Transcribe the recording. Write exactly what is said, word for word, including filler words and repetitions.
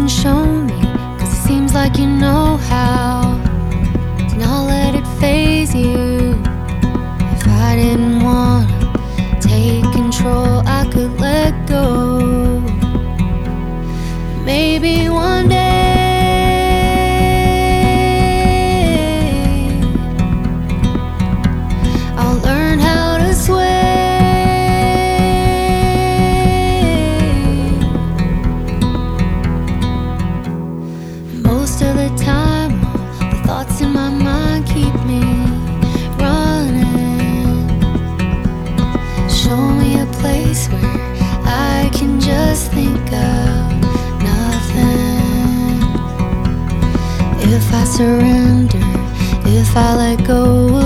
show me, 'cause it seems like you know how to not let it phase you. If I didn't wanna take control, I could let go. Maybe one day I'll learn how to sway. Most of the time, all the thoughts in my mind keep me running. Show me a place where I can just think of nothing. If I surrender, if I let go